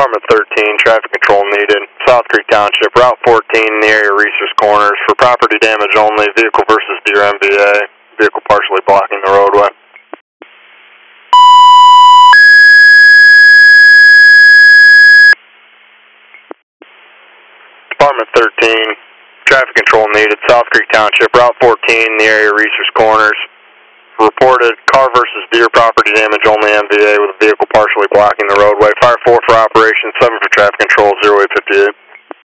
Department 13, traffic control needed. South Creek Township, Route 14 in the area of Reese's Corners. For property damage only, vehicle versus Deer MVA. Vehicle partially blocking the roadway. Department 13, traffic control needed. South Creek Township, Route 14 in the area of Reese's Corners. Reported car versus Deer property damage only MVA with a vehicle partially blocking the roadway. Fire 4 for operation, 7 for traffic control, 0858.